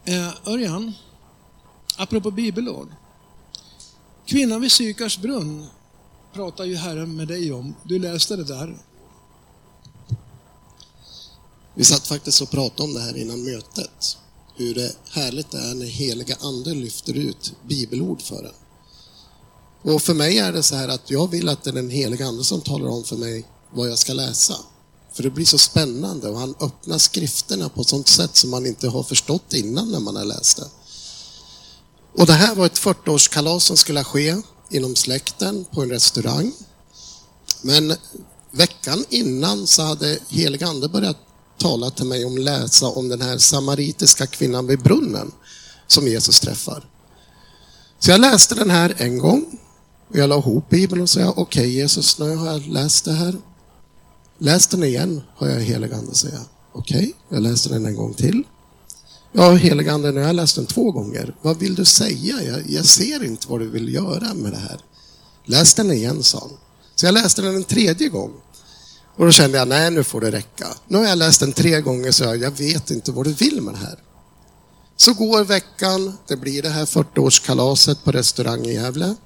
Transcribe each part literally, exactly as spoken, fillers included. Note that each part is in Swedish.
Eh, Örjan, apropå bibelord. Kvinnan vid Sykars brunn pratar ju Herren med dig om. Du läste det där. Vi satt faktiskt och pratade om det här innan mötet. Hur det härligt det är när heliga ande lyfter ut bibelord för en. Och för mig är det så här att jag vill att det är den heliga ande som talar om för mig vad jag ska läsa. För det blir så spännande och han öppnar skrifterna på ett sånt sätt som man inte har förstått innan när man har läst det. Och det här var ett fyrtioårskalas som skulle ske inom släkten på en restaurang. Men veckan innan så hade heliga ande börjat tala till mig om läsa om den här samaritiska kvinnan vid brunnen som Jesus träffar. Så jag läste den här en gång. Och jag la ihop Bibeln och sa, okej okay, Jesus, nu har jag läst det här. Läs den igen, har jag helig ande säga. Okej, okay, jag läste den en gång till. Ja, helig ande, nu har jag läst den två gånger. Vad vill du säga? Jag, jag ser inte vad du vill göra med det här. Läs den igen, sa han. Så jag läste den en tredje gång. Och då kände jag, nej nu får det räcka. Nu har jag läst den tre gånger så jag, jag vet inte vad du vill med det här. Så går veckan, det blir det här fyrtioårskalaset på restaurang i Gävle.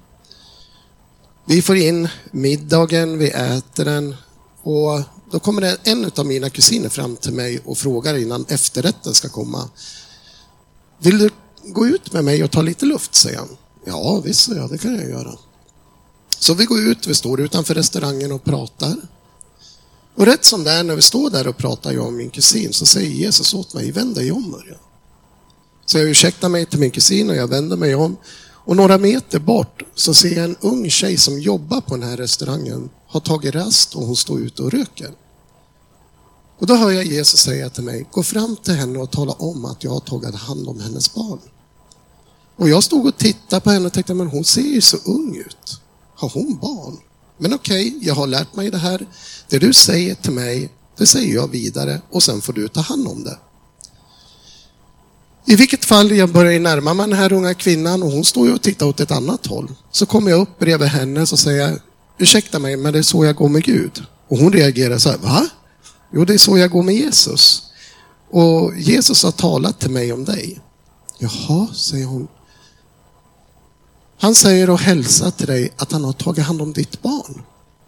Vi får in middagen, vi äter den och då kommer det en av mina kusiner fram till mig och frågar innan efterrätten ska komma. Vill du gå ut med mig och ta lite luft, säger han. Ja, visst, ja, det kan jag göra. Så vi går ut, vi står utanför restaurangen och pratar. Och rätt som det är när vi står där och pratar, jag och min kusin, så säger Jesus åt mig, vänd dig om, Örjan. Så jag ursäktar mig till min kusin och jag vänder mig om. Och några meter bort så ser jag en ung tjej som jobbar på den här restaurangen. Har tagit rast och hon står ute och röker. Och då hör jag Jesus säga till mig, gå fram till henne och tala om att jag har tagit hand om hennes barn. Och jag stod och tittade på henne och tänkte, men hon ser ju så ung ut. Har hon barn? Men okej, okay, jag har lärt mig det här. Det du säger till mig, det säger jag vidare och sen får du ta hand om det. I vilket fall jag börjar närma mig den här unga kvinnan och hon står ju och tittar åt ett annat håll. Så kommer jag upp bredvid henne och säger, ursäkta mig, men det är så jag går med Gud. Och hon reagerar så här, va? Jo, det är så jag går med Jesus. Och Jesus har talat till mig om dig. Jaha, säger hon. Han säger och hälsa till dig att han har tagit hand om ditt barn.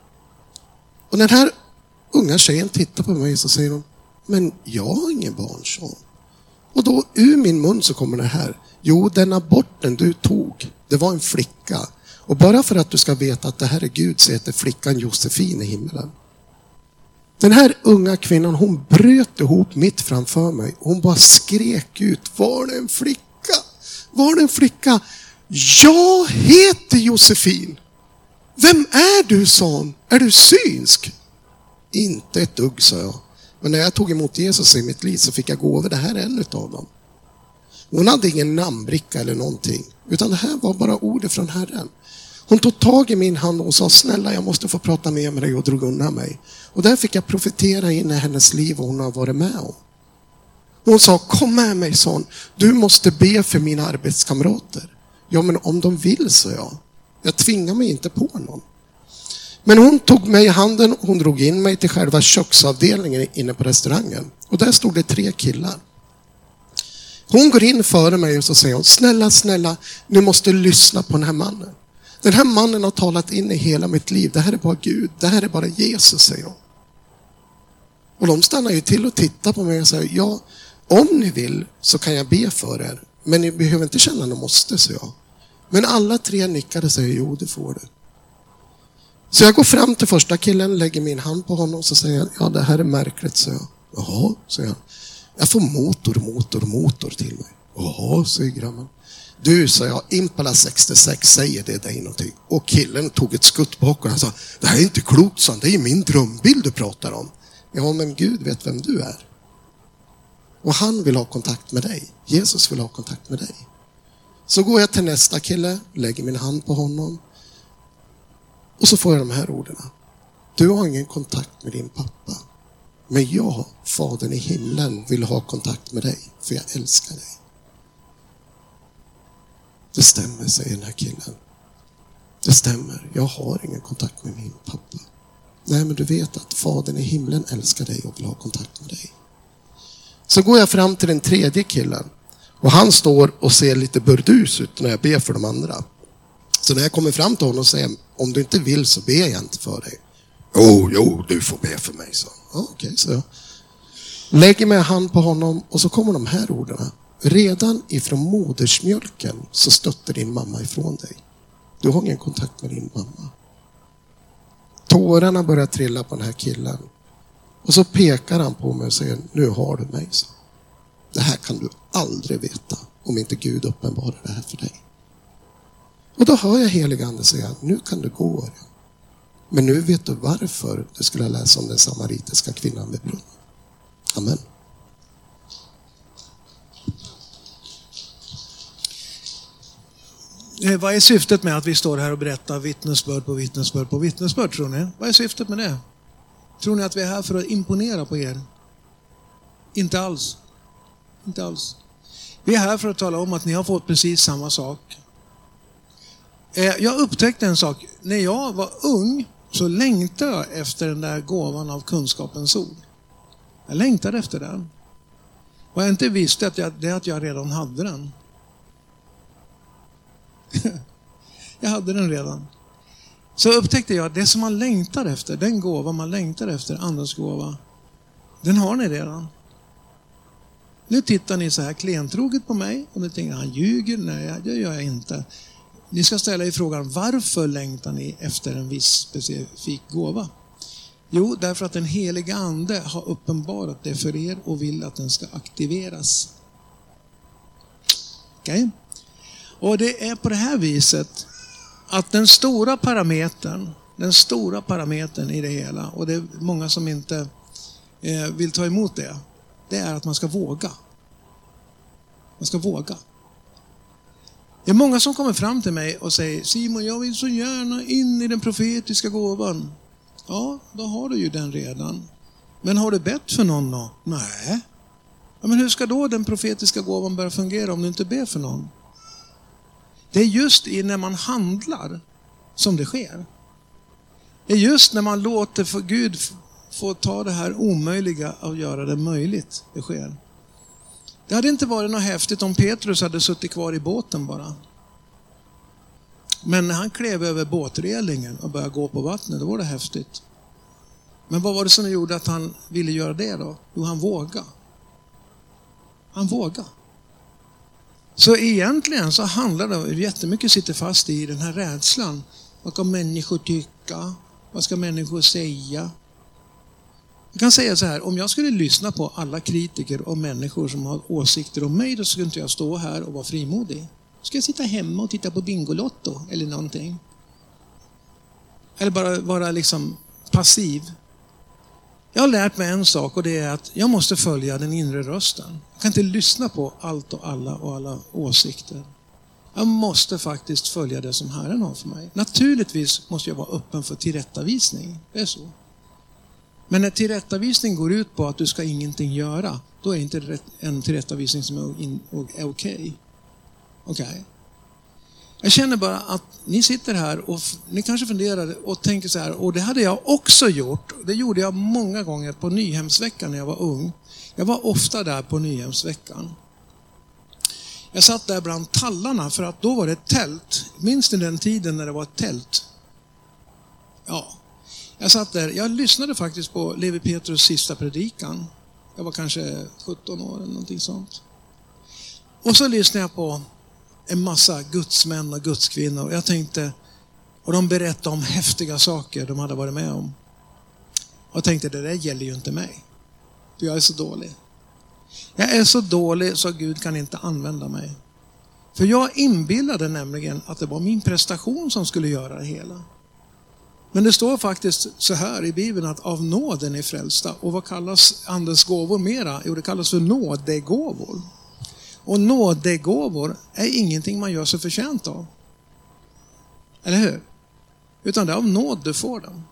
Och den här unga tjejen tittar på mig och så säger hon, men jag har ingen barn, så. Och då ur min mun så kommer det här. Jo, den aborten du tog, det var en flicka. Och bara för att du ska veta att det här är Gud så heter flickan Josefin i himlen. Den här unga kvinnan, hon bröt ihop mitt framför mig. Hon bara skrek ut, var det en flicka? Var det en flicka? Jag heter Josefin. Vem är du, sa hon? Är du synsk? Inte ett dugg, sa jag. Men när jag tog emot Jesus i mitt liv så fick jag gå över, det här är en utav dem. Hon hade ingen namnbricka eller någonting. Utan det här var bara ordet från Herren. Hon tog tag i min hand och sa, snälla jag måste få prata med dig, och drog undan mig. Och där fick jag profetera in i hennes liv och hon har varit med om. Hon sa, kom med mig, son. Du måste be för mina arbetskamrater. Ja, men om de vill, så jag. Jag tvingar mig inte på någon. Men hon tog mig i handen och hon drog in mig till själva köksavdelningen inne på restaurangen. Och där stod det tre killar. Hon går in före mig och så säger hon, snälla, snälla, ni måste lyssna på den här mannen. Den här mannen har talat in i hela mitt liv. Det här är bara Gud, det här är bara Jesus, säger hon. Och de stannar ju till och tittar på mig och säger, ja, om ni vill så kan jag be för er. Men ni behöver inte känna något måste, säger jag. Men alla tre nickade och säger, jo det får du. Så jag går fram till första killen, lägger min hand på honom och så säger jag, ja det här är märkligt, säger jag. Jaha, säger han. Jag får motor, motor, motor till mig. Jaha, säger grabben. Du, sa jag, Impala sextiosex, säger det dig någonting? Och killen tog ett skutt bak och han sa, det här är inte klokt, så det är min drömbild du pratar om. Ja, men Gud vet vem du är. Och han vill ha kontakt med dig. Jesus vill ha kontakt med dig. Så går jag till nästa kille, lägger min hand på honom. Och så får jag de här orden. Du har ingen kontakt med din pappa. Men jag, Fadern i himlen, vill ha kontakt med dig. För jag älskar dig. Det stämmer, säger den här killen. Det stämmer, jag har ingen kontakt med min pappa. Nej, men du vet att Fadern i himlen älskar dig och vill ha kontakt med dig. Så går jag fram till den tredje killen. Och han står och ser lite burdus ut när jag ber för de andra. Så när jag kommer fram till honom och säger, om du inte vill så ber jag inte för dig. Jo, jo, du får be för mig, så. Ja, okej, okay, så jag lägger mig hand på honom och så kommer de här orden. Redan ifrån modersmjölken så stötte din mamma ifrån dig. Du har ingen kontakt med din mamma. Tårarna börjar trilla på den här killen. Och så pekar han på mig och säger, nu har du mig, så. Det här kan du aldrig veta om inte Gud uppenbarar det här för dig. Och då hör jag helig ande säga, nu kan du gå. Men nu vet du varför du skulle läsa om den samaritiska kvinnan vid brunnen. Amen. Vad är syftet med att vi står här och berättar vittnesbörd på vittnesbörd på vittnesbörd, tror ni? Vad är syftet med det? Tror ni att vi är här för att imponera på er? Inte alls. Inte alls. Vi är här för att tala om att ni har fått precis samma sak. Jag upptäckte en sak. När jag var ung så längtade jag efter den där gåvan av kunskapens ord. Jag längtade efter den. Vad jag inte visste att jag, det är att jag redan hade den. Jag hade den redan. Så upptäckte jag att det som man längtar efter, den gåva man längtar efter, andras gåva, den har ni redan. Nu tittar ni så här klentroget på mig och ni tänker, han ljuger. Nej, det gör jag inte. Ni ska ställa er frågan, varför längtar ni efter en viss specifik gåva? Jo, därför att den heliga ande har uppenbarat det för er och vill att den ska aktiveras. Okej? Okay? Och det är på det här viset att den stora parametern, den stora parametern i det hela, och det är många som inte eh, vill ta emot det, det är att man ska våga. Man ska våga. Det är många som kommer fram till mig och säger, Simon, jag vill så gärna in i den profetiska gåvan. Ja, då har du ju den redan. Men har du bett för någon då? Nej. Ja, men hur ska då den profetiska gåvan börja fungera om du inte ber för någon? Det är just i när man handlar som det sker. Det är just när man låter för Gud få ta det här omöjliga och göra det möjligt det sker. Det hade inte varit något häftigt om Petrus hade suttit kvar i båten bara. Men när han klev över båtrelingen och började gå på vattnet, då var det häftigt. Men vad var det som gjorde att han ville göra det då? Jo, han vågade. Han vågade. Så egentligen så handlar det, jättemycket sitter fast i den här rädslan. Vad kan människor tycka? Vad ska människor säga? Jag kan säga så här, om jag skulle lyssna på alla kritiker och människor som har åsikter om mig, då skulle inte jag stå här och vara frimodig. Ska jag sitta hemma och titta på Bingolotto eller någonting? Eller bara vara liksom passiv. Jag har lärt mig en sak, och det är att jag måste följa den inre rösten. Jag kan inte lyssna på allt och alla och alla åsikter. Jag måste faktiskt följa det som Herren har för mig. Naturligtvis måste jag vara öppen för tillrättavisning. Det är så. Men när tillrättavisning går ut på att du ska ingenting göra, då är inte en tillrättavisning som är okej. Okay. Okej. Okay. Jag känner bara att ni sitter här och ni kanske funderar och tänker så här, och det hade jag också gjort. Det gjorde jag många gånger på Nyhemsveckan när jag var ung. Jag var ofta där på Nyhemsveckan. Jag satt där bland tallarna för att då var det ett tält. Minns ni den tiden när det var ett tält? Ja. Jag satt där, jag lyssnade faktiskt på Levi Petrus sista predikan. Jag var kanske sjutton år eller någonting sånt. Och så lyssnade jag på en massa gudsmän och gudskvinnor. Och jag tänkte, och de berättade om häftiga saker de hade varit med om. Och jag tänkte, det där gäller ju inte mig. För jag är så dålig. Jag är så dålig så Gud kan inte använda mig. För jag inbillade nämligen att det var min prestation som skulle göra det hela. Men det står faktiskt så här i Bibeln att av nåden är frälsta. Och vad kallas andens gåvor mera? Jo, det kallas för nådegåvor. Och nådegåvor är ingenting man gör sig förtjänt av. Eller hur? Utan det är av nåd du får dem.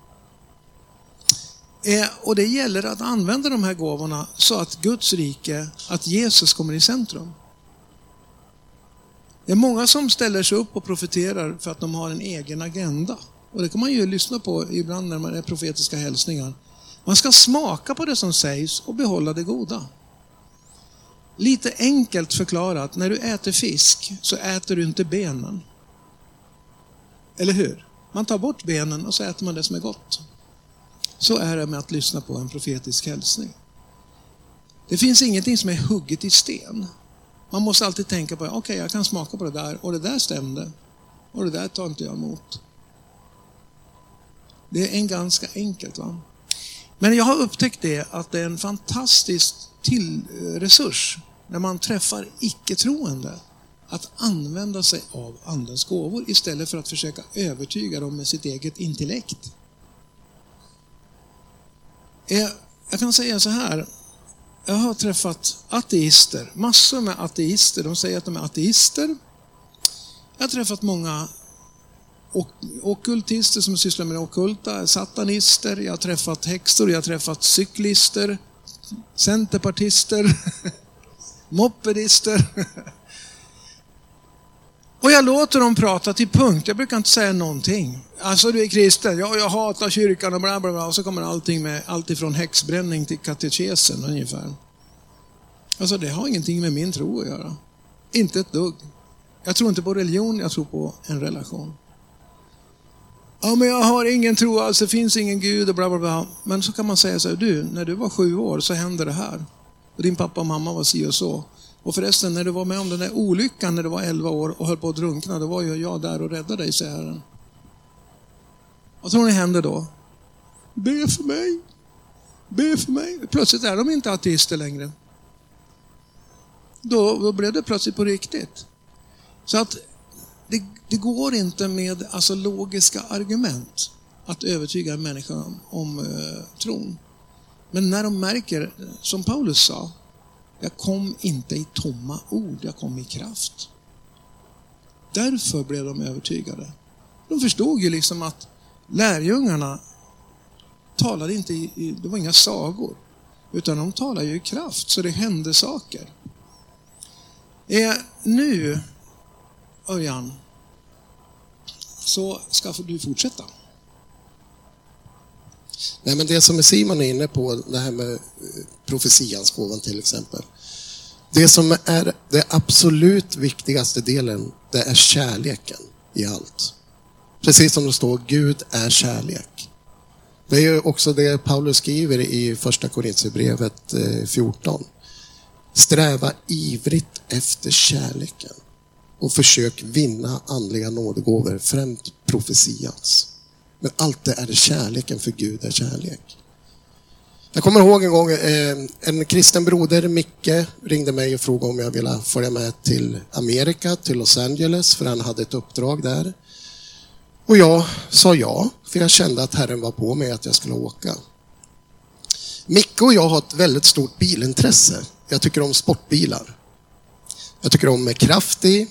Eh, och det gäller att använda de här gåvorna så att Guds rike, att Jesus kommer i centrum. Det är många som ställer sig upp och profeterar för att de har en egen agenda. Och det kan man ju lyssna på ibland när man är profetiska hälsningar. Man ska smaka på det som sägs och behålla det goda. Lite enkelt förklarat, när du äter fisk så äter du inte benen. Eller hur? Man tar bort benen och så äter man det som är gott. Så är det med att lyssna på en profetisk hälsning. Det finns ingenting som är hugget i sten. Man måste alltid tänka på, okej okay, jag kan smaka på det där och det där stämde. Och det där tar inte jag emot. Det är en ganska enkelt, va? Men jag har upptäckt det att det är en fantastisk till resurs när man träffar icke-troende att använda sig av andens gåvor istället för att försöka övertyga dem med sitt eget intellekt. Jag kan säga så här, jag har träffat ateister, massor med ateister, de säger att de är ateister. Jag har träffat många ockultister som sysslar med det ockulta, satanister, jag har träffat häxor, jag har träffat cyklister, centerpartister, mopedister. Och jag låter dem prata till punkt, jag brukar inte säga någonting. Alltså du är kristen, ja, jag hatar kyrkan och bla bla bla, och så kommer allting med allt ifrån häxbränning till katekesen ungefär. Alltså det har ingenting med min tro att göra. Inte ett dugg. Jag tror inte på religion, jag tror på en relation. Ja, men jag har ingen tro, alltså det finns ingen Gud och bla bla bla. Men så kan man säga så här, du, när du var sju år så hände det här. Och din pappa och mamma var si och så. Och förresten, när du var med om den där olyckan när du var elva år och höll på att drunkna, då var ju jag där och räddade dig, säger Herren. Vad tror ni hände då? Be för mig. Be för mig. Plötsligt är de inte ateister längre. Då, då blev det plötsligt på riktigt. Så att det, det går inte med alltså, logiska argument att övertyga en människa om, om eh, tron. Men när de märker, som Paulus sa, jag kom inte i tomma ord, jag kom i kraft. Därför blev de övertygade. De förstod ju liksom att lärjungarna talade inte i, det var inga sagor, utan de talade ju i kraft, så det hände saker. Eh, nu, Örjan, så ska du fortsätta. Nej, men det som Simon är inne på, det här med profetians gåvan till exempel. Det som är det absolut viktigaste delen, det är kärleken i allt. Precis som det står, Gud är kärlek. Det är ju också det Paulus skriver i första Korinthierbrevet fjorton. Sträva ivrigt efter kärleken och försök vinna andliga nådegåvor, främst profetians. Men allt det är kärleken, för Gud är kärlek. Jag kommer ihåg en gång eh, en kristen broder, Micke, ringde mig och frågade om jag ville följa med till Amerika, till Los Angeles, för han hade ett uppdrag där. Och jag sa ja, för jag kände att Herren var på mig att jag skulle åka. Micke och jag har ett väldigt stort bilintresse. Jag tycker om sportbilar. Jag tycker om med kraft i.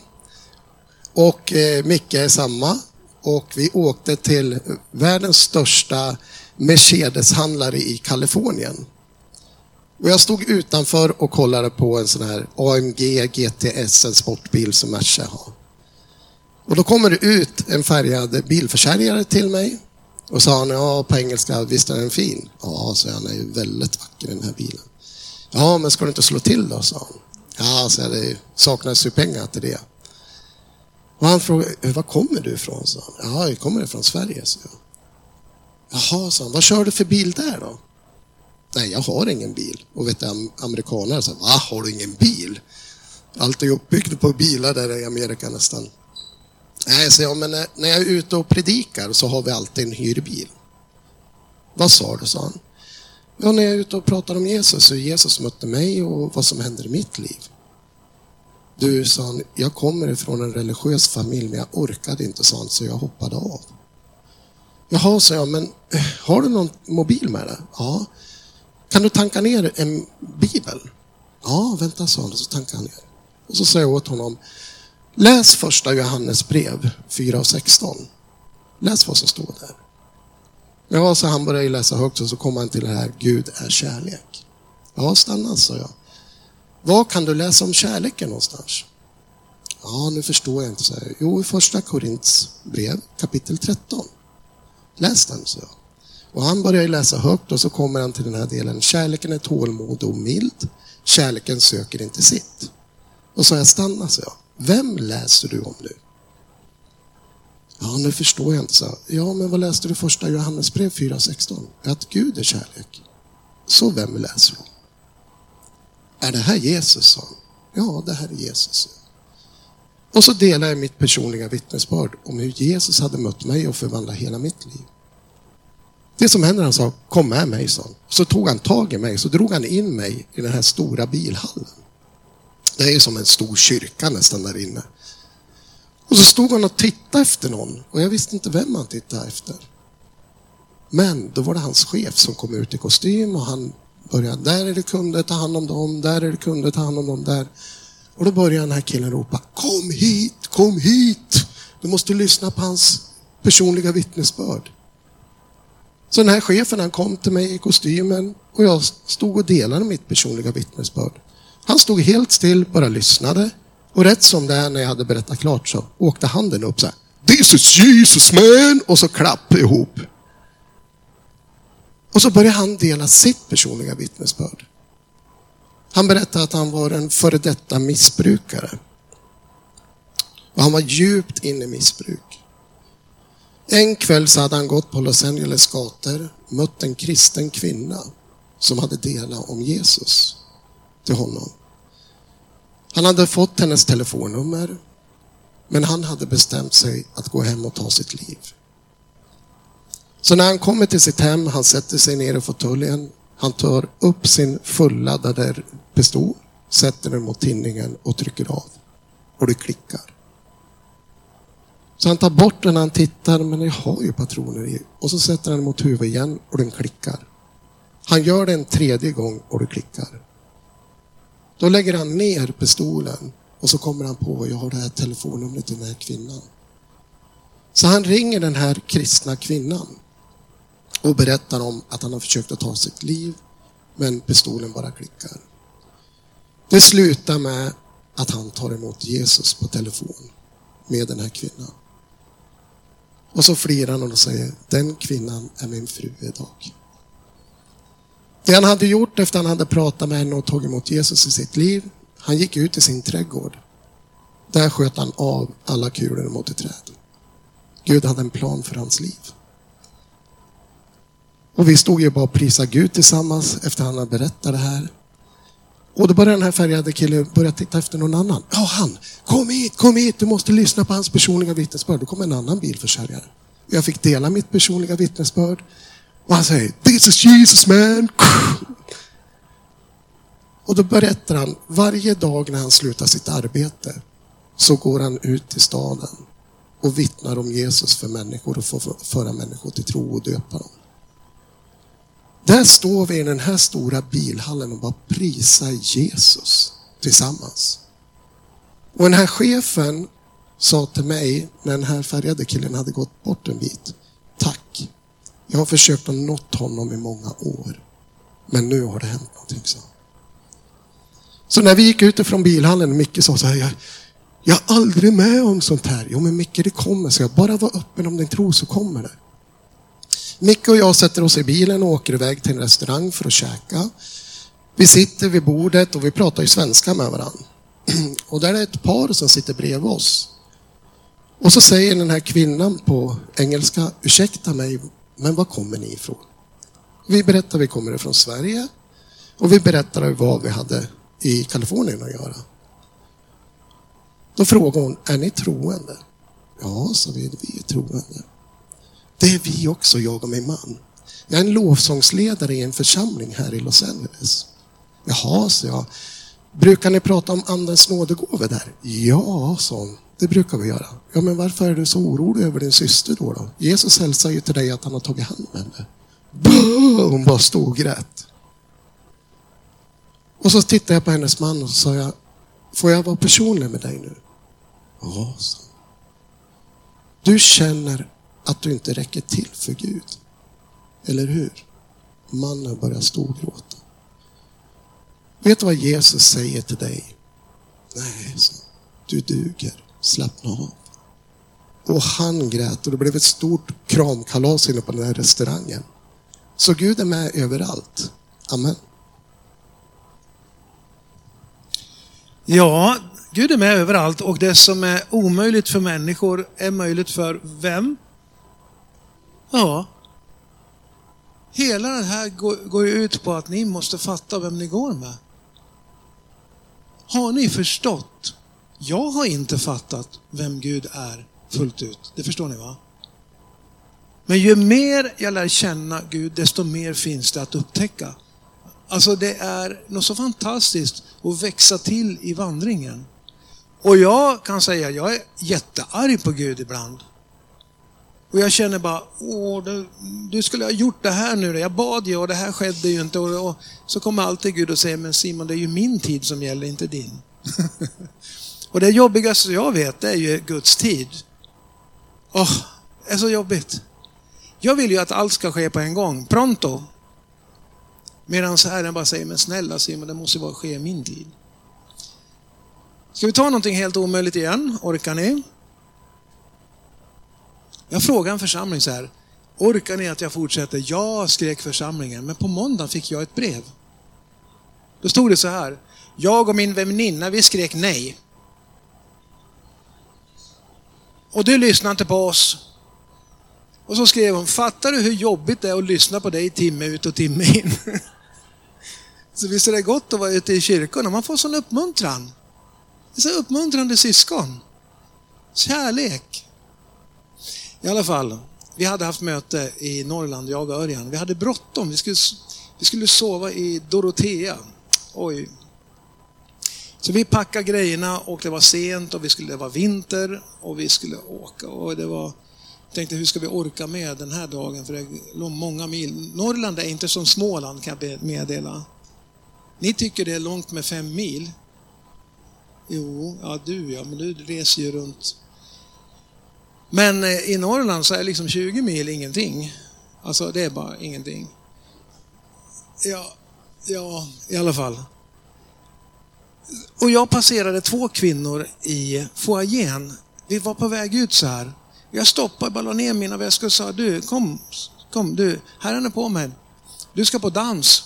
Och eh, Micke är samma. Och vi åkte till världens största Mercedes-handlare i Kalifornien. Och jag stod utanför och kollade på en sån här A M G G T S, en sportbil som Merca har. Och då kommer det ut en färgad bilförsäljare till mig. Och sa han, ja, på engelska, visst är den fin? Ja, så han är ju väldigt vacker, den här bilen. Ja, men ska du inte slå till då, sa han. Ja, så det saknas ju pengar till det. Och han frågade, var kommer du ifrån? Så han, ja, jag kommer ifrån Sverige. Så jag. Jaha, sa han, vad kör du för bil där då? Nej, jag har ingen bil. Och vet du, amerikaner sa, va, har du ingen bil? Allt är uppbyggt på bilar där i Amerika nästan. Nej, så jag, men när jag är ute och predikar så har vi alltid en hyrbil. Vad sa du, sa han. Ja, när jag är ute och pratar om Jesus så Jesus mötte mig och vad som händer i mitt liv. Du, sa han, jag kommer ifrån en religiös familj, men jag orkade inte, sa han, så jag hoppade av. Jaha, sa jag, men har du någon mobil med dig? Ja. Kan du tanka ner en bibel? Ja, vänta, sa han, så tankade han ner. Och så sa jag åt honom, läs första Johannes brev fyra och sexton. Läs vad som står där. Ja, så han började läsa högt och så kom han till det här, Gud är kärlek. Ja, stanna, sa jag. Vad kan du läsa om kärleken någonstans? Ja, nu förstår jag inte, så här. Jo, i första Korinths brev, kapitel tretton. Läs den, så jag. Och han börjar läsa högt och så kommer han till den här delen. Kärleken är tålmodig och mild. Kärleken söker inte sitt. Och så jag stannar, så jag. Vem läser du om nu? Ja, nu förstår jag inte, så. Ja, men vad läste du första Johannesbrev fyra sexton? Att Gud är kärlek. Så vem läser du? Är det här Jesus, sa han? Ja, det här är Jesus. Och så delar jag mitt personliga vittnesbörd om hur Jesus hade mött mig och förvandlat hela mitt liv. Det som hände, han sa, kom med mig, sa han. Så tog han tag i mig, så drog han in mig i den här stora bilhallen. Det är ju som en stor kyrka nästan där inne. Och så stod han och tittade efter någon. Och jag visste inte vem han tittade efter. Men då var det hans chef som kom ut i kostym. Och han började, där är det kunder, ta hand om dem. Där är det kunder, ta hand om dem där. Och då började den här killen ropa, kom hit, kom hit. Du måste lyssna på hans personliga vittnesbörd. Så den här chefen, han kom till mig i kostymen. Och jag stod och delade mitt personliga vittnesbörd. Han stod helt still, bara lyssnade. Och rätt som det är, när jag hade berättat klart, så åkte handen upp så här. This is Jesus, man! Och så klapp ihop. Och så började han dela sitt personliga vittnesbörd. Han berättade att han var en före detta missbrukare. Och han var djupt inne i missbruk. En kväll så hade han gått på Los Angeles gator, mött en kristen kvinna som hade delat om Jesus till honom. Han hade fått hennes telefonnummer, men han hade bestämt sig att gå hem och ta sitt liv. Så när han kommer till sitt hem, han sätter sig ner i fåtöljen, han tar upp sin fulladdade pistol, sätter den mot tinningen och trycker av. Och det klickar. Så han tar bort den när han tittar, men det har ju patroner i. Och så sätter han mot huvudet igen och den klickar. Han gör det en tredje gång och det klickar. Då lägger han ner pistolen och så kommer han på att jag har det här telefonnumret till den här kvinnan. Så han ringer den här kristna kvinnan och berättar om att han har försökt att ta sitt liv, men pistolen bara klickar. Det slutar med att han tar emot Jesus på telefon med den här kvinnan. Och så flirar han och säger, den kvinnan är min fru idag. Det han hade gjort efter han hade pratat med henne och tagit emot Jesus i sitt liv, han gick ut i sin trädgård. Där sköt han av alla kulor mot ett träd. Gud hade en plan för hans liv. Och vi stod ju bara och prisade Gud tillsammans efter han hade berättat det här. Och då började den här färgade killen börja titta efter någon annan. Ja, han, kom hit, kom hit, du måste lyssna på hans personliga vittnesbörd. Då kom en annan bilförsäljare. Jag fick dela mitt personliga vittnesbörd. Och han säger, this is Jesus, man. Och då berättar han, varje dag när han slutar sitt arbete så går han ut till staden och vittnar om Jesus för människor och får föra människor till tro och döpa dem. Där står vi i den här stora bilhallen och bara prisar Jesus tillsammans. Och den här chefen sa till mig när den här färgade killen hade gått bort en bit, tack. Jag har försökt att nått honom i många år. Men nu har det hänt någonting, så. Så när vi gick ut ifrån bilhallen, Micke sa så här, jag, jag har aldrig med om sånt här. Jo, men Micke, det kommer. Så jag bara var öppen om din tro, så kommer det. Micke och jag sätter oss i bilen och åker iväg till en restaurang för att käka. Vi sitter vid bordet och vi pratar ju svenska med varandra. Och där är ett par som sitter bredvid oss. Och så säger den här kvinnan på engelska, ursäkta mig, men var kommer ni ifrån? Vi berättar att vi kommer ifrån Sverige. Och vi berättar vad vi hade i Kalifornien att göra. Då frågar hon, är ni troende? Ja, så vi, vi är troende. Det är vi också, jag och min man. Jag är en lovsångsledare i en församling här i Los Angeles. Jaha, så jag. Brukar ni prata om andens nådegåvor där? Ja, så det brukar vi göra. Ja, men varför är du så orolig över din syster då? då? Jesus hälsar ju till dig att han har tagit hand om henne. Bå! Hon bara stod och grät. Och så tittade jag på hennes man och så sa jag, får jag vara personlig med dig nu? Ja, så. Du känner att du inte räcker till för Gud. Eller hur? Mannen börjar storgråta. Vet du vad Jesus säger till dig? Nej, så. Du duger. Slappna av. Och han grät och det blev ett stort kramkalas inne på den här restaurangen. Så Gud är med överallt. Amen. Ja, Gud är med överallt och det som är omöjligt för människor är möjligt för vem? Ja. Hela det här går ju ut på att ni måste fatta vem ni går med. Har ni förstått? Jag har inte fattat vem Gud är fullt ut. Det förstår ni, va? Men ju mer jag lär känna Gud, desto mer finns det att upptäcka. Alltså det är något så fantastiskt att växa till i vandringen. Och jag kan säga, jag är jättearg på Gud ibland. Och jag känner bara, åh, du, du skulle ha gjort det här nu. Jag bad ju och det här skedde ju inte. Och, och så kommer alltid Gud och säger, men Simon, det är ju min tid som gäller, inte din. Och det jobbigaste jag vet, det är ju Guds tid. Åh, det är så jobbigt. Jag vill ju att allt ska ske på en gång, pronto. Medan Herren bara säger, men snälla Simon, det måste bara ske i min tid. Ska vi ta någonting helt omöjligt igen? Orkar ni? Jag frågar en församling så här. Orkar ni att jag fortsätter? Ja, skrek församlingen. Men på måndag fick jag ett brev. Då stod det så här. Jag och min väninna, vi skrek nej. Och du lyssnar inte på oss. Och så skrev hon, fattar du hur jobbigt det är att lyssna på dig timme ut och timme in? Så visst är det gott att vara ute i kyrkan och man får sån uppmuntran. Det är så uppmuntrande syskon. Kärlek. I alla fall, vi hade haft möte i Norrland, jag och Örjan. Vi hade bråttom, vi skulle, vi skulle sova i Dorotea. Oj. Så vi packade grejerna och det var sent och vi skulle, det var vinter och vi skulle åka. Och det var, jag tänkte, hur ska vi orka med den här dagen? För det är många mil. Norrland är inte som Småland, kan jag meddela. Ni tycker det är långt med fem mil. Jo, ja du ja, men du reser ju runt. Men i Norrland så är liksom tjugo mil ingenting. Alltså det är bara ingenting. Ja, ja, i alla fall. Och jag passerade två kvinnor i foajén. Vi var på väg ut så här. Jag stoppade, bara la ner mina väskor och sa, du kom, kom du, Herren är på mig. Du ska på dans.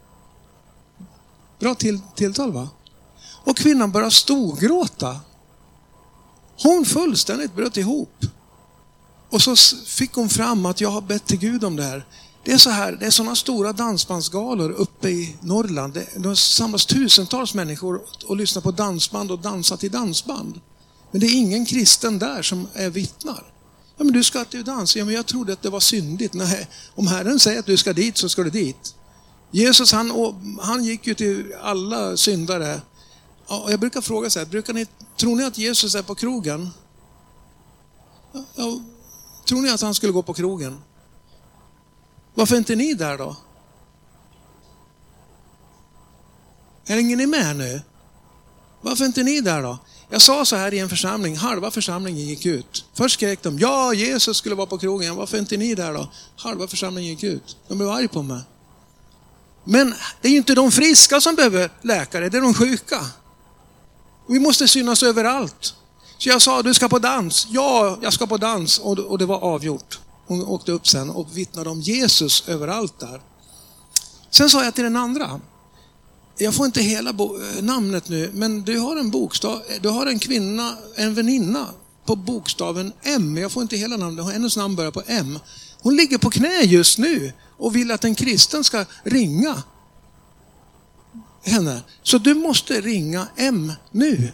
Bra till, tilltal, va? Och kvinnan började storgråta. Hon fullständigt bröt ihop. Och så fick hon fram att jag har bett till Gud om det här. Det är så här, det är sådana stora dansbandsgalor uppe i Norrland. Det, det samlas tusentals människor och lyssnar på dansband och dansar till dansband. Men det är ingen kristen där som är vittnar. Ja, men du ska till dans. Ja, men jag trodde att det var syndigt. Nej, om Herren säger att du ska dit så ska du dit. Jesus han, han gick ju till alla syndare. Ja, jag brukar fråga så här, brukar ni, tror ni att Jesus är på krogen? Ja, tror ni att han skulle gå på krogen? Varför är inte ni där då? Är ingen ni med nu? Varför är inte ni där då? Jag sa så här i en församling, halva församlingen gick ut. Först skrek de, ja Jesus skulle vara på krogen, varför är inte ni där då? Halva församlingen gick ut. De blev arg på mig. Men det är ju inte de friska som behöver läkare, det är de sjuka. Vi måste synas överallt. Så jag sa, du ska på dans. Ja, jag ska på dans. Och, och det var avgjort. Hon åkte upp sen och vittnade om Jesus överallt där. Sen sa jag till den andra. Jag får inte hela bo- namnet nu. Men du har en bokstav. Du har en kvinna, en väninna på bokstaven M. Jag får inte hela namnet. Hennes namn börjar på M. Hon ligger på knä just nu. Och vill att en kristen ska ringa henne. Så du måste ringa M nu.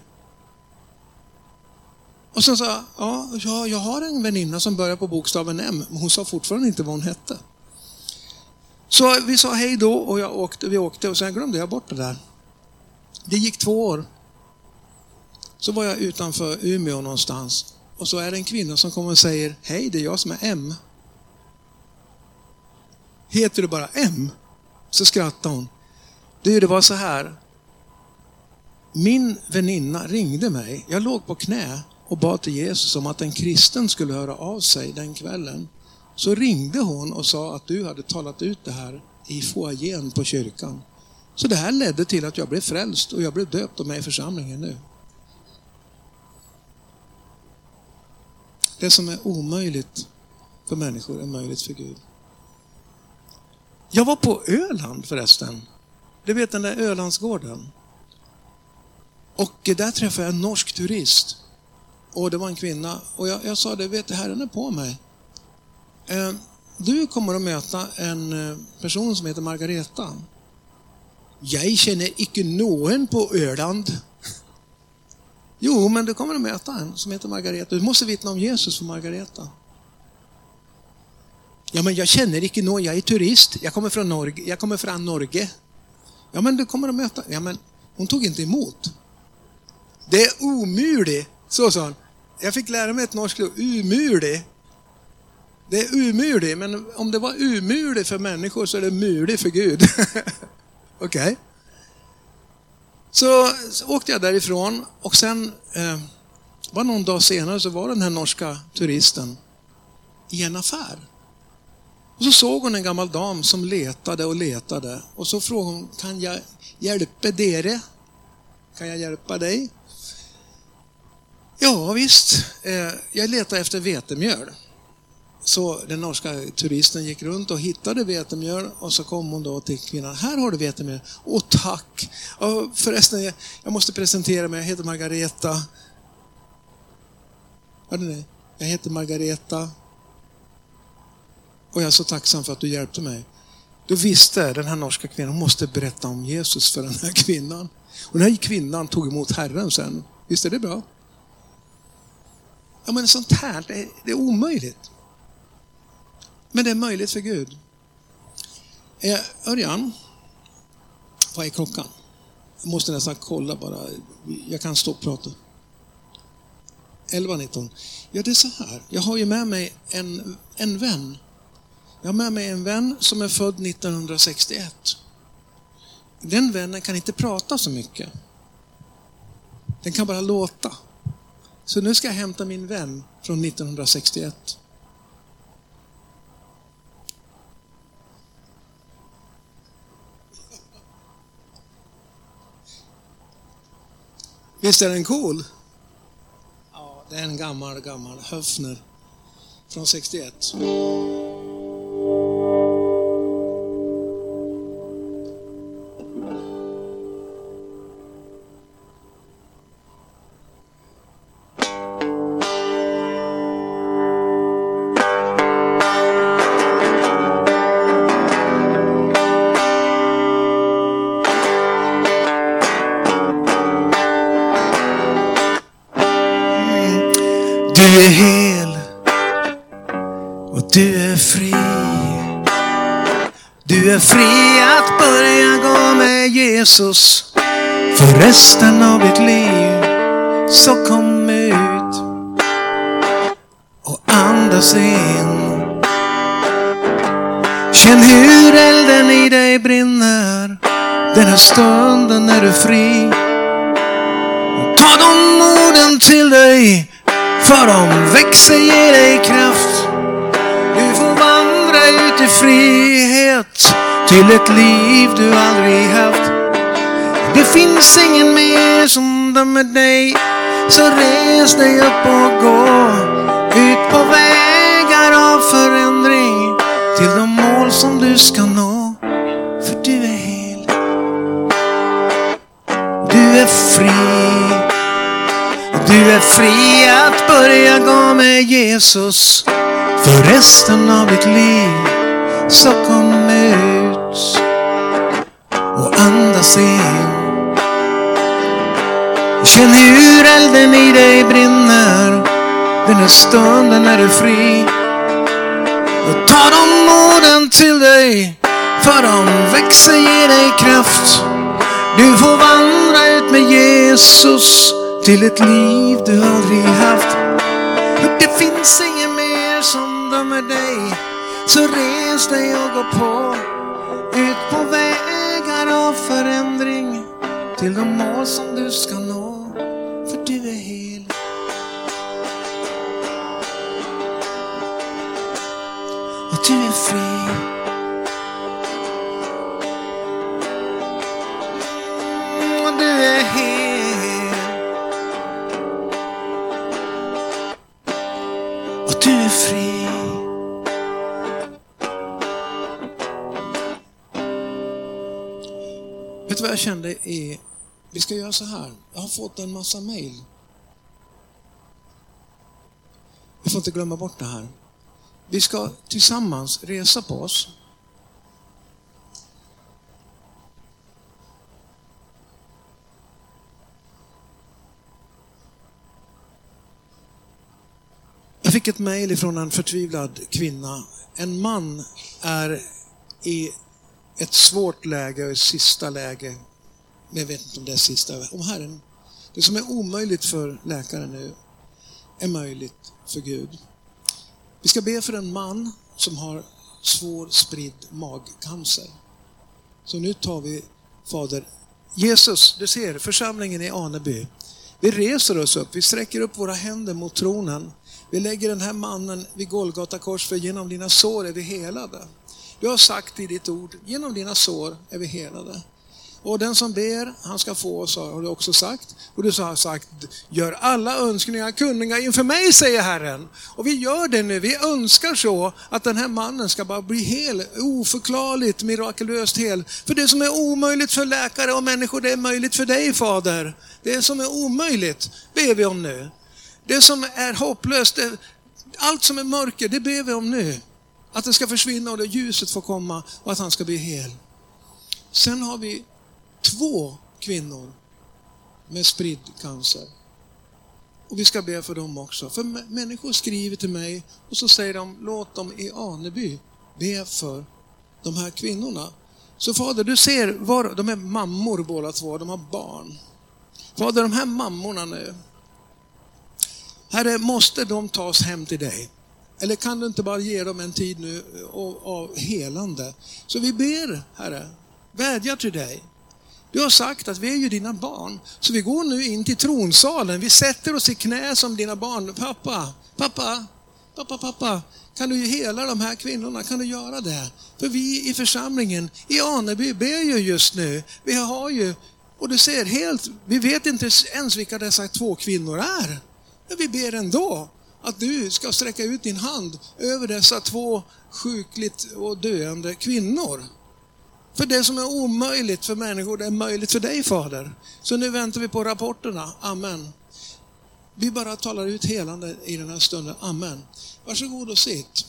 Och sen sa ja, ja, jag har en väninna som börjar på bokstaven M. Men hon sa fortfarande inte vad hon hette. Så vi sa hej då och jag åkte, vi åkte och sen glömde jag bort det där. Det gick två år. Så var jag utanför Umeå någonstans. Och så är det en kvinna som kommer och säger, hej, det är jag som är M. Heter du bara M? Så skrattar hon. Du, det var så här. Min väninna ringde mig. Jag låg på knä och bad till Jesus om att en kristen skulle höra av sig den kvällen. Så ringde hon och sa att du hade talat ut det här i foajén på kyrkan. Så det här ledde till att jag blev frälst och jag blev döpt och med i församlingen nu. Det som är omöjligt för människor är möjligt för Gud. Jag var på Öland förresten. Du vet den där Ölandsgården. Och där träffade jag en norsk turist. Och det var en kvinna. Och jag, jag sa det, vet du, Herren är på mig. Eh, du kommer att möta en person som heter Margareta. Jag känner inte någon på Öland. Jo, men du kommer att möta en som heter Margareta. Du måste vittna om Jesus för Margareta. Ja, men jag känner inte någon. Jag är turist. Jag kommer från Norge. Jag kommer från Norge. Ja, men du kommer att möta. Ja, men hon tog inte emot. Det är omöjligt. Så sa han. Jag fick lära mig ett norskt ord. Omöjligt. Det är omöjligt. Men om det var omöjligt för människor så är det möjligt för Gud. Okej. Okay. Så, så åkte jag därifrån. Och sen eh, var någon dag senare så var den här norska turisten i en affär. Och så såg hon en gammal dam som letade och letade. Och så frågade hon, kan jag hjälpa dere? Kan jag hjälpa dig? Ja, visst. Jag letar efter vetemjöl. Så den norska turisten gick runt och hittade vetemjöl. Och så kom hon då till kvinnan. Här har du vetemjöl. Åh, tack. Och förresten, jag måste presentera mig. Jag heter Margareta. Hörde ni? Jag heter Margareta. Och jag är så tacksam för att du hjälpte mig. Då visste den här norska kvinnan, hon måste berätta om Jesus för den här kvinnan. Och den här kvinnan tog emot Herren sen. Visst är det bra? Ja, men sånt här, det är, det är omöjligt. Men det är möjligt för Gud. Eh, Örjan, vad är klockan? Jag måste nästan kolla bara. Jag kan stå och prata. elva nitton. Ja, det är så här. Jag har ju med mig en, en vän. Jag har med mig en vän som är född nittonhundrasextioett. Den vännen kan inte prata så mycket. Den kan bara låta. Så nu ska jag hämta min vän från nittonhundrasextioett. Visst är den cool? Ja, det är en gammal, gammal Höfner från sextioett. Du är hel och du är fri. Du är fri att börja gå med Jesus för resten av ditt liv. Så kom ut och andas in. Känn hur elden i dig brinner den här stunden när du är fri. Ta de orden till dig, för de växer, ger dig kraft. Du får vandra ut i frihet till ett liv du aldrig haft. Det finns ingen mer som dömer dig. Så res dig upp och gå ut på vägar av förändring till de mål som du ska nå. För du är hel. Du är fri. Du är fri att börja gå med Jesus för resten av ditt liv. Så kom ut och andas in. Känn hur elden i dig brinner den här stunden när du är fri. Och ta de orden till dig, för de växer, ger dig kraft. Du får vandra ut med Jesus till ett liv du aldrig haft. Det finns ingen mer som dömer dig. Så res dig och gå på ut på vägar av förändring till de mål som du ska nå. För du är hel. Och du är fri. Och du är hel. Och du är fri. Vet du vad jag kände i Vi ska göra så här. Jag har fått en massa mejl. Vi får inte glömma bort det här. Vi ska tillsammans resa på oss. Jag fick ett mejl från en förtvivlad kvinna. En man är i ett svårt läge, ett sista läge. Jag vet inte om det är sista. Om Herren, det som är omöjligt för läkaren nu är möjligt för Gud. Vi ska be för en man som har svår spridd magcancer. Så nu tar vi, Fader Jesus, du ser församlingen i Aneby. Vi reser oss upp, vi sträcker upp våra händer mot tronen. Vi lägger den här mannen vid Golgata kors, för genom dina sår är vi helade. Du har sagt i ditt ord, genom dina sår är vi helade. Och den som ber, han ska få, så har du också sagt. Och du har sagt, gör alla önskningar kunniga inför mig, säger Herren. Och vi gör det nu, vi önskar så att den här mannen ska bara bli hel, oförklarligt, mirakulöst hel. För det som är omöjligt för läkare och människor, det är möjligt för dig, Fader. Det som är omöjligt ber vi om nu. Det som är hopplöst, det, allt som är mörker, det ber vi om nu. Att det ska försvinna och det ljuset får komma och att han ska bli hel. Sen har vi två kvinnor med spridd cancer. Och vi ska be för dem också. För människor skriver till mig och så säger de, låt dem i Aneby be för de här kvinnorna. Så Fader, du ser, var, de är mammor båda två, de har barn. Fader, de här mammorna nu, Herre, måste de tas hem till dig? Eller kan du inte bara ge dem en tid nu av, av helande? Så vi ber, Herre, vädjar till dig. Du har sagt att vi är ju dina barn. Så vi går nu in till tronsalen. Vi sätter oss i knä som dina barn. Pappa, pappa, pappa, pappa. Kan du hela de här kvinnorna? Kan du göra det? För vi i församlingen i Aneby ber ju just nu. Vi har ju, och du ser helt, vi vet inte ens vilka dessa två kvinnor är. Men vi ber ändå att du ska sträcka ut din hand över dessa två sjukligt och döende kvinnor. För det som är omöjligt för människor, det är möjligt för dig, Fader. Så nu väntar vi på rapporterna. Amen. Vi bara talar ut helande i den här stunden. Amen. Varsågod och sitt.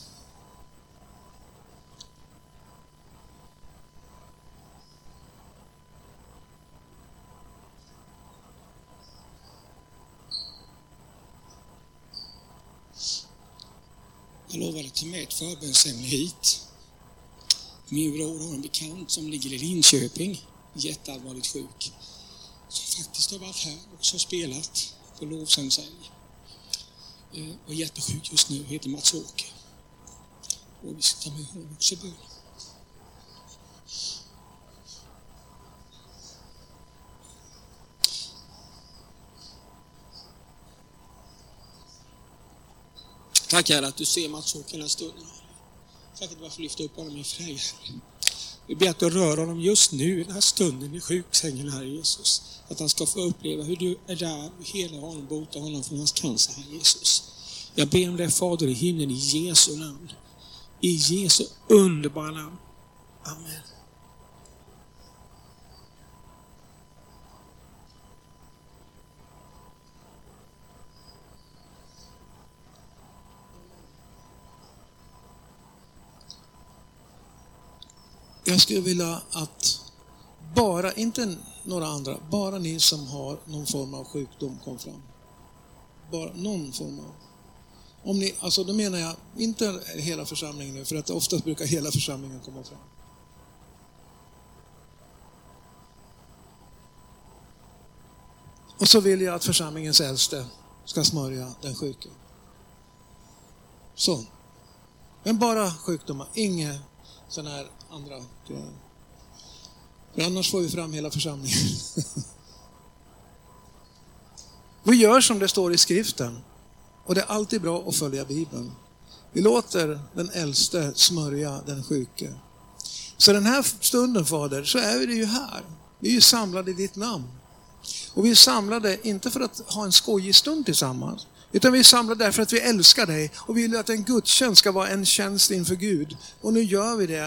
Jag lovade att ta med ett förbönsämne hit. Min bror har en bekant som ligger i Linköping, jätteallvarligt sjuk. Som faktiskt har varit här och också spelat på lovsångshelg. Och jättesjuk just nu, heter Mats Åke. Och vi ska ta med honom också i bön. Tack Herre att du ser Mats Åke den här stunden. Tack att du varför lyfta upp honom i färg. Vi ber att du rör honom just nu i den här stunden i sjuksängen, Herre Jesus. Att han ska få uppleva hur du är där och hela honom, bota honom från hans cancer, Herre Jesus. Jag ber om det, Fader i himlen, i Jesu namn. I Jesu underbara namn. Amen. Jag skulle vilja att bara, inte några andra, bara ni som har någon form av sjukdom kom fram. Bara någon form av. Om ni, alltså då menar jag inte hela församlingen nu, för att oftast brukar hela församlingen komma fram. Och så vill jag att församlingens äldste ska smörja den sjuka. Så. Men bara sjukdomar, inga sådana här andra grejer. För annars får vi fram hela församlingen. Vi gör som det står i skriften. Och det är alltid bra att följa Bibeln. Vi låter den äldste smörja den sjuke. Så den här stunden, Fader, så är vi det ju här. Vi är ju samlade i ditt namn. Och vi är samlade inte för att ha en skojig stund tillsammans. Utan vi är samlade därför att vi älskar dig. Och vi vill att en gudstjänst ska vara en tjänst inför Gud. Och nu gör vi det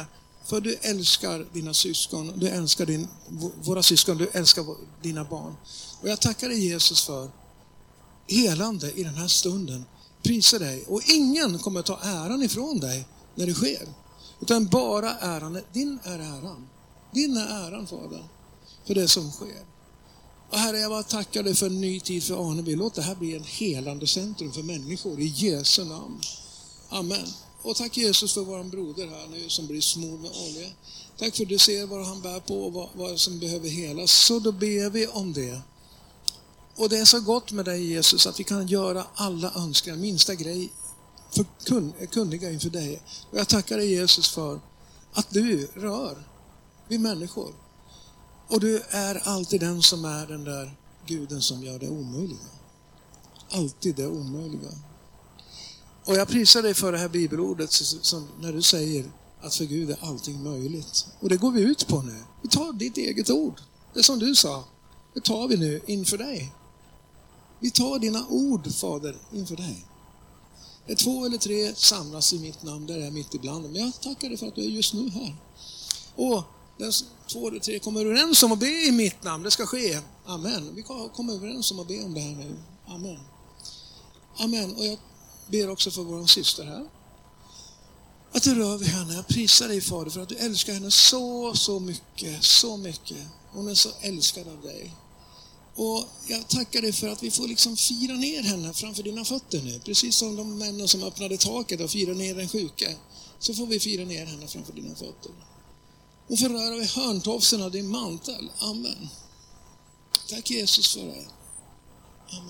För du älskar dina syskon, du älskar din, våra syskon, du älskar dina barn. Och jag tackar dig Jesus för helande i den här stunden. Prisar dig. Och ingen kommer ta äran ifrån dig när det sker. Utan bara äran, din är äran. Din är äran, Fader, för det som sker. Och Herre, jag bara tackar dig för en ny tid för Aneby. Låt det här bli en helande centrum för människor i Jesu namn. Amen. Och tack Jesus för vår broder här nu som blir smord med olja. Tack för att du ser vad han bär på och vad, vad som behöver helas. Så då ber vi om det. Och det är så gott med dig Jesus att vi kan göra alla önskningar, minsta grej för kun, kunniga inför dig. Och jag tackar dig Jesus för att du rör vi människor. Och du är alltid den som är den där guden som gör det omöjliga. Alltid det omöjliga. Och jag prisar dig för det här bibelordet som när du säger att för Gud är allting möjligt. Och det går vi ut på nu. Vi tar ditt eget ord. Det som du sa. Det tar vi nu inför dig. Vi tar dina ord, Fader, inför dig. Det är två eller tre samlas i mitt namn, där är jag mitt ibland. Men jag tackar dig för att du är just nu här. Och den två eller tre kommer överens om att be i mitt namn. Det ska ske. Amen. Vi kommer överens om att be om det här nu. Amen. Amen. Och jag ber också för vår syster här. Att du rör vid henne. Jag prisar dig, Fader, för att du älskar henne så, så mycket. Så mycket. Hon är så älskad av dig. Och jag tackar dig för att vi får liksom fira ner henne framför dina fötter nu. Precis som de männen som öppnade taket och firade ner den sjuka. Så får vi fira ner henne framför dina fötter. Och får röra vid hörntofsen av din mantel. Amen. Tack Jesus för det. Amen.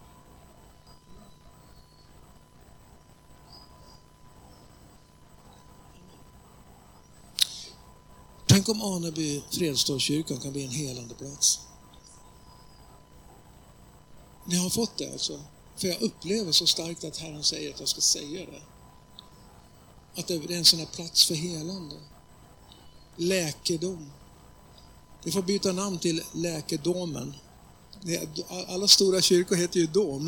Tänk om Aneby Fredstorpskyrkan kan bli en helande plats. Ni har fått det alltså. För jag upplever så starkt att Herren säger att jag ska säga det. Att det är en sån här plats för helande. Läkedom. Vi får byta namn till Läkedomen. Alla stora kyrkor heter ju dom.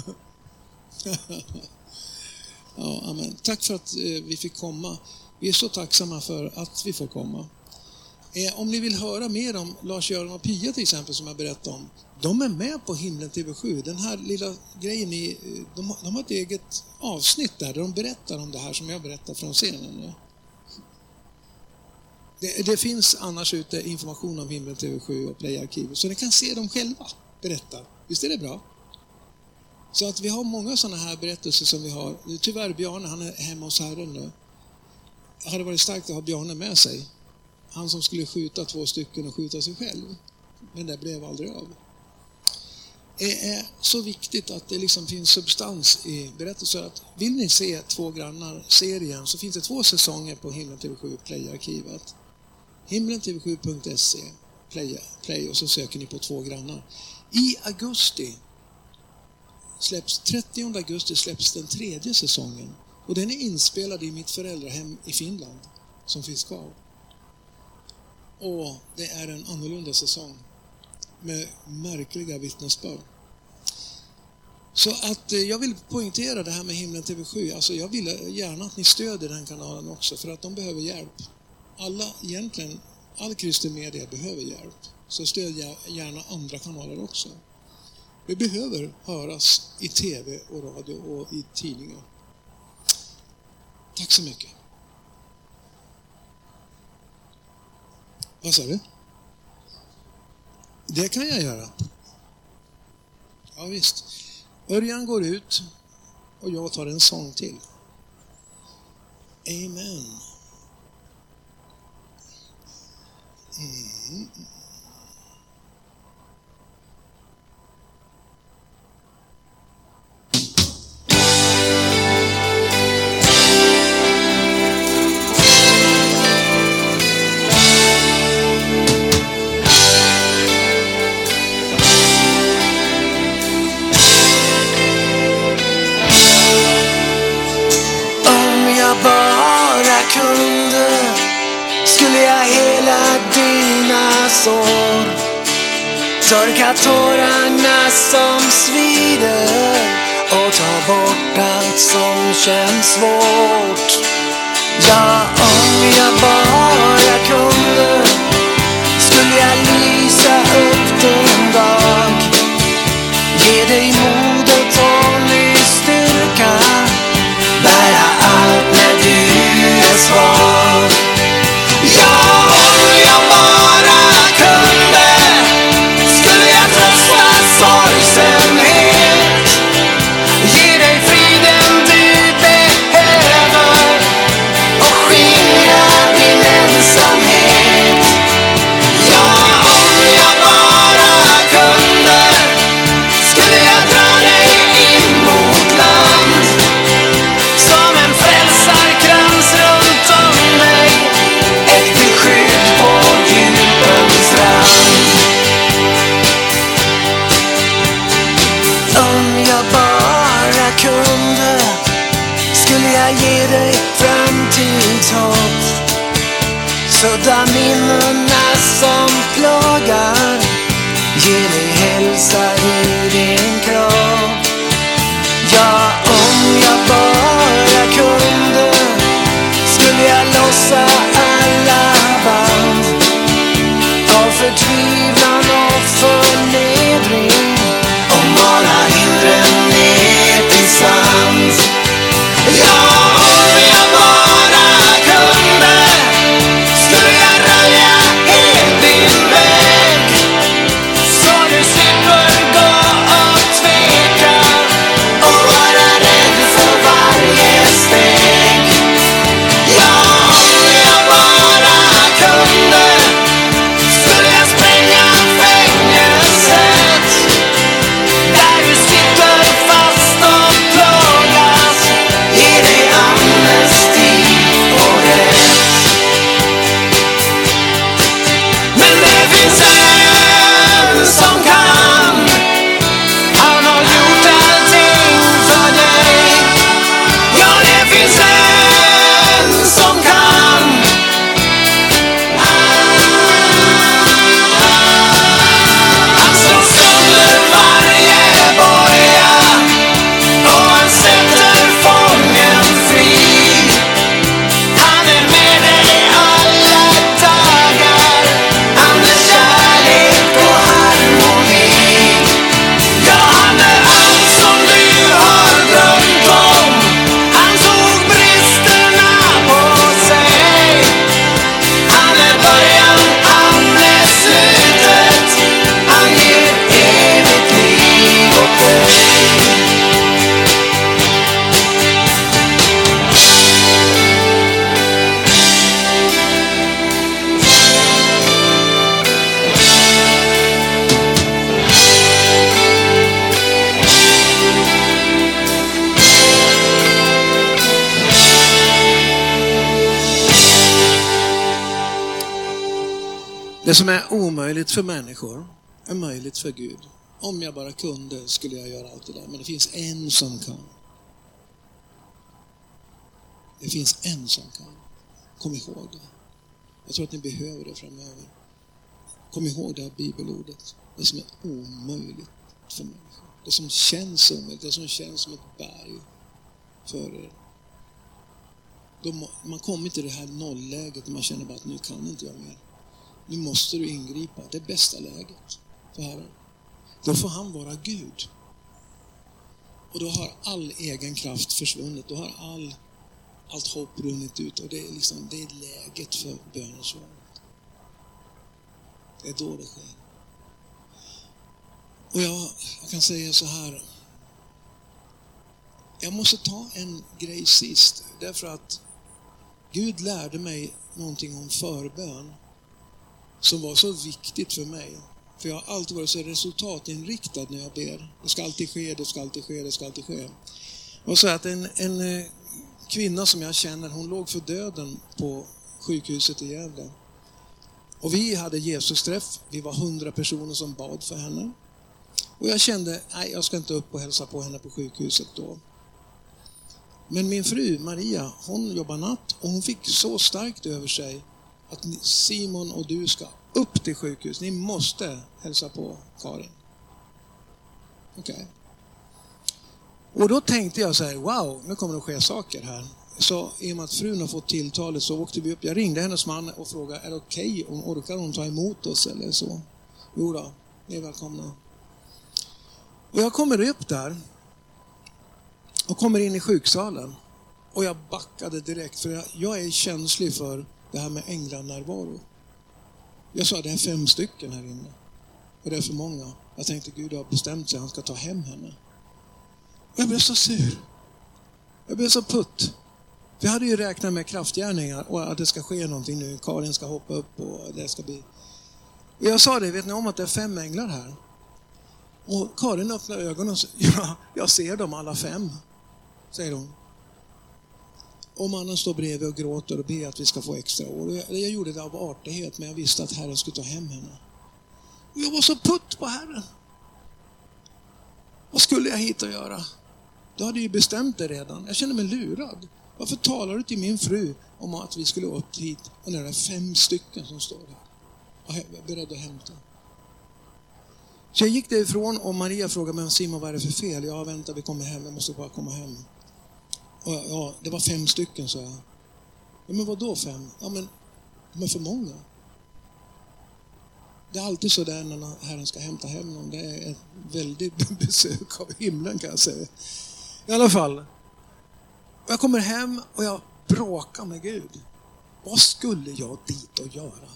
Ja, amen. Tack för att vi fick komma. Vi är så tacksamma för att vi får komma. Om ni vill höra mer om Lars-Göran och Pia till exempel som jag berättade om. De är med på Himlen T V sju. Den här lilla grejen, i, de, de har ett eget avsnitt där, där de berättar om det här som jag berättar från scenen. Det, det finns annars ute information om Himlen T V sju och Play-arkivet. Så ni kan se dem själva berätta. Visst är det bra? Så att vi har många sådana här berättelser som vi har. Tyvärr Bjarne, han är hemma hos Herren nu. Det hade varit starkt att ha Bjarne med sig. Han som skulle skjuta två stycken och skjuta sig själv. Men det blev aldrig av. Det är så viktigt att det liksom finns substans i berättelser. Att vill ni se Två grannar-serien så finns det två säsonger på Himlen T V sju Play-arkivet. himlen t v sju punkt se play, play och så söker ni på Två grannar. I augusti släpps, trettionde augusti släpps den tredje säsongen. Och den är inspelad i mitt föräldrahem i Finland som finns kvar. Och det är en annorlunda säsong med märkliga vittnesbörd. Så att eh, jag vill poängtera det här med Himlen T V sju. Alltså jag vill gärna att ni stöder den kanalen också för att de behöver hjälp. Alla egentligen, all kristen media behöver hjälp. Så stöd gärna andra kanaler också. Vi behöver höras i tv och radio och i tidningar. Tack så mycket. Vad sa du? Det kan jag göra. Ja visst. Örjan går ut och jag tar en sång till. Amen. Mm. Kunde skulle jag hela dina sår, torka tårarna som svider och ta bort allt som känns svårt. Ja, om jag bara visa upp din dag. Ge dig modet och ny styrka. Bära allt när du är svag. Ja, om jag bara kunde, skulle jag trösta sorgsenhet. Ge dig friden du behöver och skingra din ensamhet. Ja, om jag bara kunde, skulle jag dra dig in mot land. Som en frälsarkrans runt om dig, ett beskydd på djupens rand. Om jag bara kunde, skulle jag ge dig framtidshopp. Sudda minnena som plågar, ge dig hälsa i din kropp. Ja, om jag bara kunde, skulle jag lossa alla band av förtvivlan och förnedring, och mala hindren ner till sand. Ja, om jag bara kunde, skulle jag röja hela din väg, så du slipper gå och tveka och vara rädd för varje steg. Ja, om jag bara kunde, skulle jag spränga fängelset där du sitter fast och plågas. Ge dig amnesti och rätt. Men det finns en som kan. Han har gjort allting för dig. Ja, det finns en som kan. Han slår sönder varje boja och han sätter fången fri. Han är med dig alla dagar. Han är kärlek och harmoni. Ja, han är allt som du har drömt om. Han tog bristerna på sig. Han är början, han är slutet. Han ger evigt liv åt dig. Det som är omöjligt för människor är möjligt för Gud. Om jag bara kunde skulle jag göra allt det där. Men det finns en som kan. Det finns en som kan. Kom ihåg det. Jag tror att ni behöver det framöver. Kom ihåg det här bibelordet. Det som är omöjligt för människor. Det som känns omöjligt. Det som känns som ett berg för er. Då man kommer till det här nollläget. Man känner bara att nu kan inte jag mer. Nu måste du ingripa. Det är bästa läget för Herren. Då får han vara Gud. Och då har all egen kraft försvunnit. Då har all, allt hopp runnit ut. Och det är, liksom, det är läget för bönesvaret. Det är då det sker. Och jag, jag kan säga så här. Jag måste ta en grej sist. Därför att Gud lärde mig någonting om förbön. Som var så viktigt för mig. För jag har alltid varit så resultatinriktad när jag ber. Det ska alltid ske, det ska alltid ske, det ska alltid ske. Och så att en, en kvinna som jag känner, hon låg för döden på sjukhuset i Gävle. Och vi hade Jesus-träff. Vi var hundra personer som bad för henne. Och jag kände, nej jag ska inte upp och hälsa på henne på sjukhuset då. Men min fru Maria, hon jobbar natt och hon fick så starkt över sig att Simon och du ska upp till sjukhus. Ni måste hälsa på Karin. Okej. Okay. Och då tänkte jag så här, wow, nu kommer det att ske saker här. Så i och med att frun har fått tilltalet så åkte vi upp. Jag ringde hennes man och frågade, är det okej okay om orkar hon ta emot oss eller så? Jo då, ni är välkomna. Och jag kommer upp där och kommer in i sjuksalen. Och jag backade direkt, för jag, jag är känslig för det här med änglanärvaro. Jag sa, det är fem stycken här inne. Och det är för många. Jag tänkte, Gud har bestämt sig, han ska ta hem henne. Jag blev så sur. Jag blev så putt. Vi hade ju räknat med kraftgärningar och att det ska ske någonting nu. Karin ska hoppa upp och det ska bli... Och jag sa det, vet ni om att det är fem änglar här? Och Karin öppnar ögonen och säger, ja, jag ser dem alla fem, säger hon. Och mannen står bredvid och gråter och ber att vi ska få extra år. Och jag, jag gjorde det av artighet, men jag visste att Herren skulle ta hem henne. Och jag var så putt på Herren. Vad skulle jag hit och göra? Du hade ju bestämt det redan. Jag kände mig lurad. Varför talar du till min fru om att vi skulle upp hit och när det är fem stycken som står här? Och jag är beredd att hämta. Så jag gick därifrån och Maria frågade mig, Simon, vad är det för fel? Ja, vänta, vi kommer hem. Jag måste bara komma hem. Och ja, det var fem stycken, så jag. Ja, men vad då fem? Ja, men de är för många. Det är alltid så där när Herren ska hämta hem någon. Det är ett väldigt besök av himlen, kan jag säga. I alla fall. Jag kommer hem och jag bråkar med Gud. Vad skulle jag dit och göra?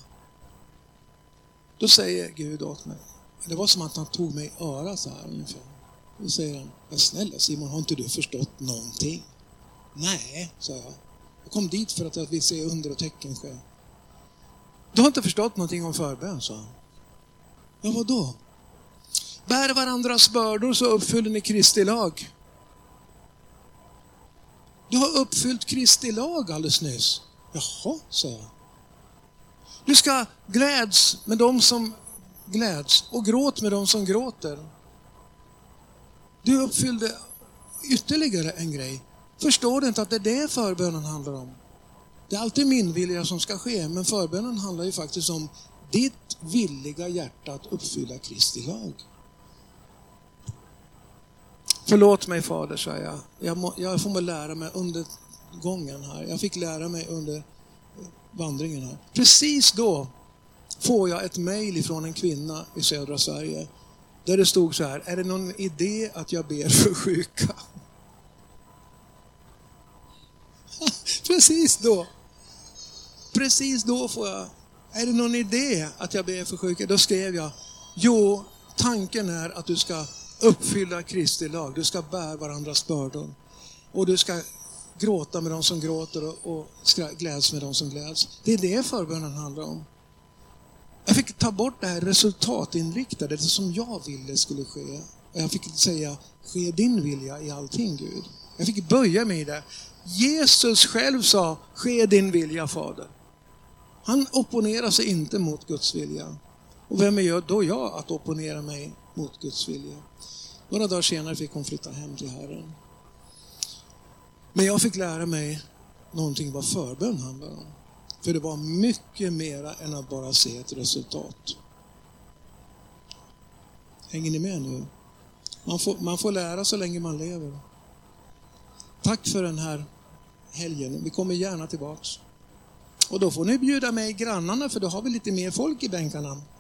Då säger Gud åt mig. Det var som att han tog mig i örat så här ungefär. Då säger han, men snälla Simon, har inte du förstått någonting? Nej, sa jag. Jag kom dit för att jag vill se under och tecken ske. Du har inte förstått någonting om förbön, sa han. Ja, vad då? Bär varandras bördor så uppfyller ni Kristi lag. Du har uppfyllt Kristi lag alldeles nyss. Jaha, sa jag. Du ska gläds med dem som gläds och gråt med dem som gråter. Du uppfyllde ytterligare en grej. Förstår du inte att det är det förbönen handlar om? Det är alltid min vilja som ska ske, men förbönen handlar ju faktiskt om ditt villiga hjärta att uppfylla Kristi lag. Förlåt mig, fader, sa jag. Jag, må, jag får väl lära mig under gången här. Jag fick lära mig under vandringen här. Precis då får jag ett mejl ifrån en kvinna i södra Sverige där det stod så här: är det någon idé att jag ber för sjuka? Precis då. Precis då får jag. Är det någon idé att jag ber för sjuka? Då skrev jag: jo, tanken är att du ska uppfylla Kristi lag. Du ska bära varandras bördor. Och du ska gråta med de som gråter och, och gläds med de som gläds. Det är det förbönen handlar om. Jag fick ta bort det här resultatinriktade, det som jag ville skulle ske. Och jag fick säga, ske din vilja i allting, Gud. Jag fick böja mig i det. Jesus själv sa, ske din vilja, Fader. Han opponerar sig inte mot Guds vilja. Och vem är jag då jag att opponera mig mot Guds vilja? Några dagar senare fick hon flytta hem till Herren. Men jag fick lära mig någonting vad förbön handlar om. För det var mycket mera än att bara se ett resultat. Hänger ni med nu? Man får, man får lära så länge man lever. Tack för den här helgen. Vi kommer gärna tillbaks. Och då får ni bjuda mig grannarna, för då har vi lite mer folk i bänkarna.